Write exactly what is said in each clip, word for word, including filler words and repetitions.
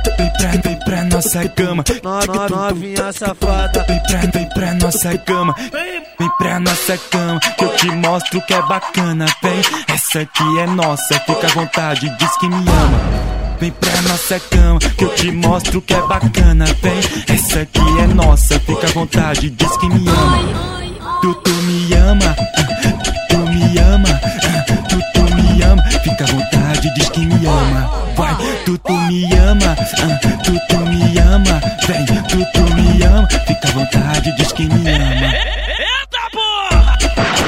Vem pra, vem pra nossa cama, No, novinha safada. Vem pra, vem pra nossa cama, vem pra nossa cama, que eu te mostro que é bacana. Vem, essa aqui é nossa, fica à vontade, diz que me ama. Vem pra nossa cama, que eu te mostro que é bacana. Vem, essa aqui é nossa, fica à vontade, diz que me ama. Tu, tu me ama, tu me ama, tu, tu me ama, fica à vontade, diz que me ama. Vai, tu, tu me ama, tu, tu me ama, vem, tu, tu me ama, fica à vontade, diz que me ama. Eita porra!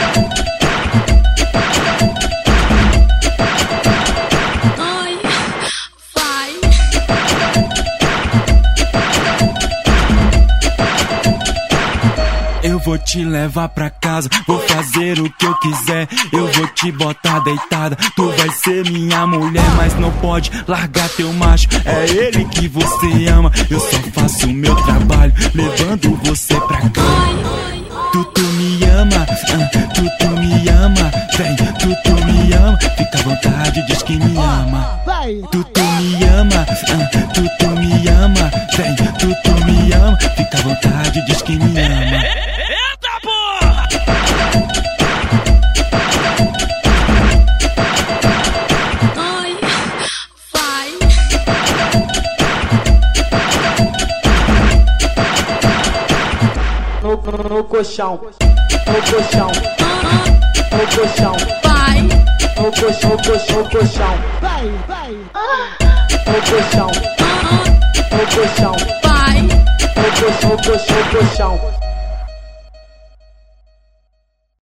Ai, vai. Eu vou te levar pra casa, vou fazer o que eu quiser. Eu vou te botar deitada, tu vai ser minha mulher. Mas não pode largar teu macho, é ele que você ama. Eu só faço o meu trabalho, levando você pra cama. Tu, tu me ama, tu, tu me ama, vem, tu, tu me ama, fica à vontade, diz que me ama. Tu, tu me ama, tu, tu me ama, vem, tu, tu me ama, fica à vontade, diz que me ama. Eita porra! Ai, vai. No, no, no colchão, no colchão, no colchão, Vai. no colchão, no colchão, no colchão, vai, vai, no colchão, no colchão, Vai. no colchão, no colchão, no colchão.